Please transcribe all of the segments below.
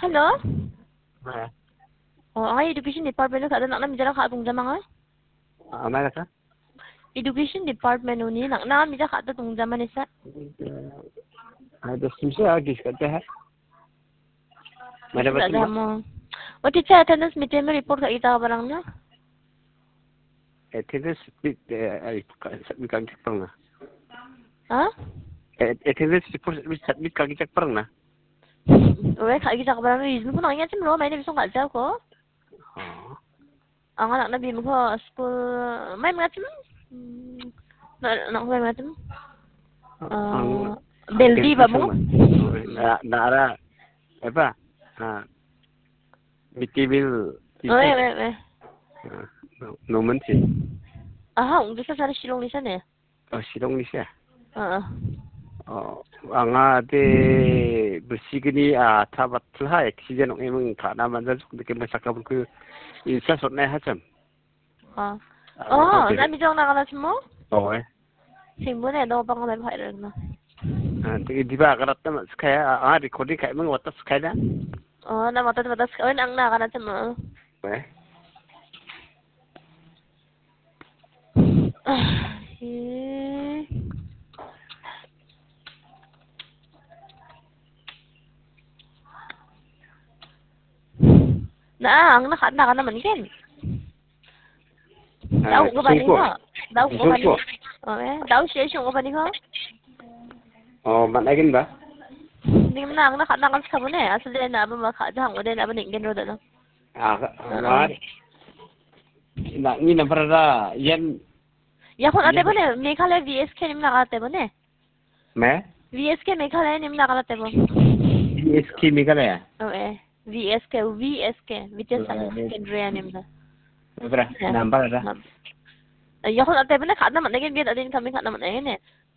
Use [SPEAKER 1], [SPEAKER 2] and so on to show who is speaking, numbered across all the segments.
[SPEAKER 1] hello.
[SPEAKER 2] Hả?
[SPEAKER 1] Ang education department ka nak na midara ka atong jama nga.
[SPEAKER 2] Mai là sao?
[SPEAKER 1] Education department ni nak na midara ka atong jama ni sa.
[SPEAKER 2] तो तुमसे और डिस्कस है मेरे बच्चे
[SPEAKER 1] mo. O teacher attendance meeting mo report ka ita barang na.
[SPEAKER 2] attendance kan cek pernah
[SPEAKER 1] Ha?
[SPEAKER 2] attendance report submit kan cek pernah
[SPEAKER 1] Uwe ka kita ka barang reason ko na nga tim ro may bisong ka jaw ko. Ang anak na bim ko school may mga tim. Na ko mga tim. Delhi ba mo?
[SPEAKER 2] Nara apa? Mitibil.
[SPEAKER 1] Oye.
[SPEAKER 2] Nomen sih.
[SPEAKER 1] Aha, ung bisa sa Shillong ni sa ne.
[SPEAKER 2] Oh, Shillong ni siya.
[SPEAKER 1] Oo.
[SPEAKER 2] Anga de bersih tabat lah oksigen emang karena mana juga kita sakit pun insya Allah hacam.
[SPEAKER 1] Na bijong nakalas mo?
[SPEAKER 2] Oo.
[SPEAKER 1] Simbo na daw pang may viral na.
[SPEAKER 2] Di ba karat naman kaya recording kayak emang watas kaya
[SPEAKER 1] Na matas ka ang nakalat mo. Ang nakata ka naman ken. Daw ko ba ni ko? Daw ko ba ni? Daw siya ko ba ni ko?
[SPEAKER 2] Oh, manakin ba?
[SPEAKER 1] Hindi mo na ang nakanakas ka mo na eh. Asal din na ba makadahang mo din na ba ningin ro na?
[SPEAKER 2] Ini number ada yan.
[SPEAKER 1] Yakon ate ba ne? Meghalaya VSK nim nakate ba ne?
[SPEAKER 2] Me?
[SPEAKER 1] VSK Meghalaya nim nakate ba?
[SPEAKER 2] VSK Meghalaya?
[SPEAKER 1] Oo VSK Vidyasangam Kendriya nim na.
[SPEAKER 2] Berapa? Number ada?
[SPEAKER 1] Yakon ate ba ne? Kad naman naging biyat adin kami kad naman ayun eh.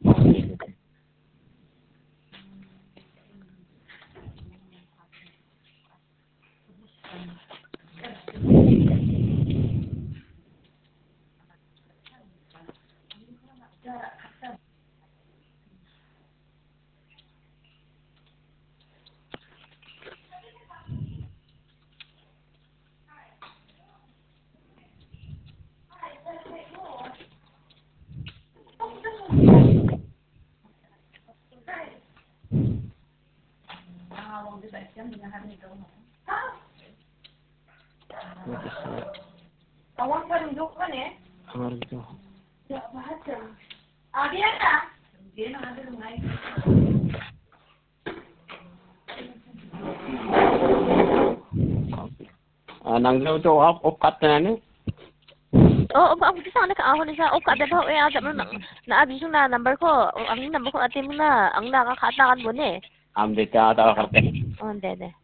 [SPEAKER 1] Awak kan kan ya?
[SPEAKER 2] Awak itu.
[SPEAKER 1] Ya baca. Dia tak? Dia nak ada rumah.
[SPEAKER 2] Nanggaw to off cut na ni.
[SPEAKER 1] Ako sa anak ako ni sa kada ba eh ada mo na abisong na number ko. Ang number ko ate mo na ang nakakatakan mo ni.
[SPEAKER 2] Am dita ta karte.
[SPEAKER 1] Dede.